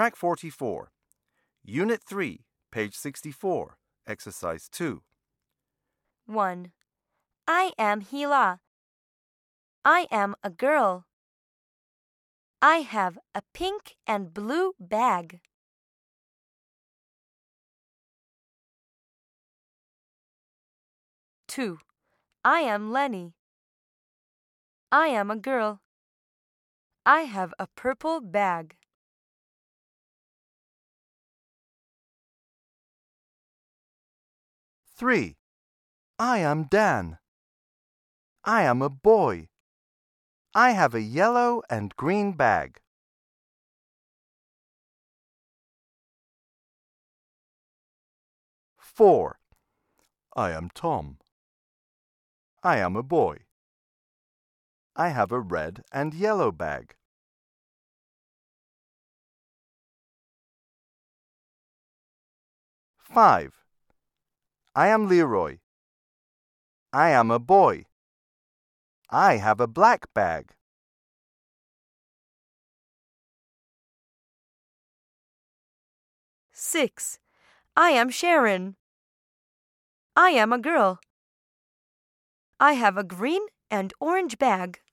Track 44. Unit 3, page 64, Exercise 2. 1. I am Hila. I am a girl. I have a pink and blue bag. 2. I am Lenny. I am a girl. I have a purple bag. 3. I am Dan. I am a boy. I have a yellow and green bag. 4. I am Tom. I am a boy. I have a red and yellow bag. 5. I am Leroy. I am a boy. I have a black bag. 6. I am Sharon. I am a girl. I have a green and orange bag.